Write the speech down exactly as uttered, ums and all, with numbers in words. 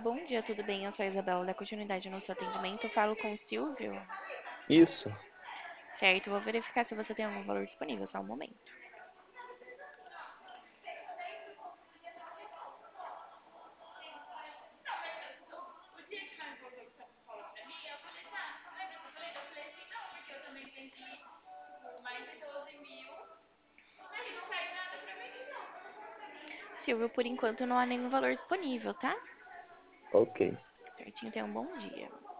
bom dia, tudo bem? Eu sou a Isabela, da continuidade no seu atendimento. Eu falo com o Silvio. Isso. Certo, vou verificar se você tem algum valor disponível, só um momento. Silvio, por enquanto não há nenhum valor disponível, tá? Ok. Certinho, tenha um bom dia.